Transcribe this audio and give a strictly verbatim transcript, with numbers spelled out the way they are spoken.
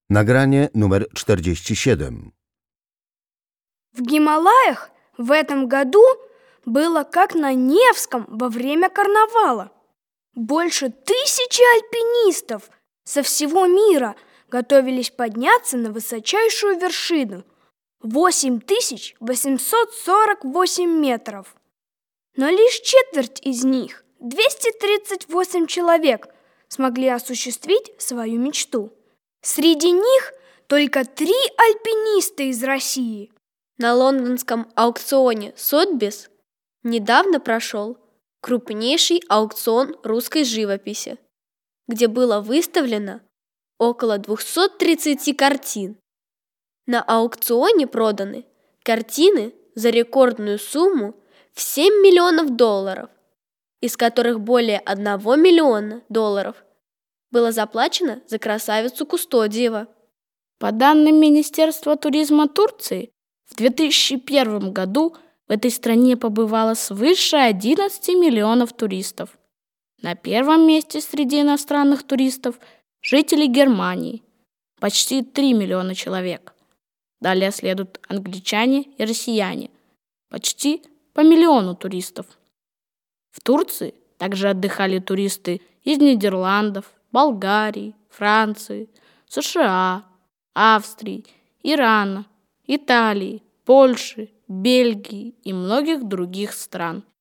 Nagranie numer czterdzieści siedem. В Гималаях в этом году было как на Невском во время карнавала. Больше тысячи альпинистов со всего мира готовились подняться на высочайшую вершину – восемь тысяч восемьсот сорок восемь метров. Но лишь четверть из них, двести тридцать восемь человек, смогли осуществить свою мечту. Среди них только три альпиниста из России. На лондонском аукционе Сотбис недавно прошел крупнейший аукцион русской живописи, где было выставлено около двухсот тридцати картин. На аукционе проданы картины за рекордную сумму в семь миллионов долларов, из которых более одного миллиона долларов было заплачено за красавицу Кустодиева. По данным Министерства туризма Турции, в две тысячи первом году в этой стране побывало свыше одиннадцати миллионов туристов. На первом месте среди иностранных туристов жители Германии – почти три миллиона человек. Далее следуют англичане и россияне – почти по миллиону туристов. В Турции также отдыхали туристы из Нидерландов, Болгарии, Франции, США, Австрии, Ирана, Италии, Польши, Бельгии и многих других стран.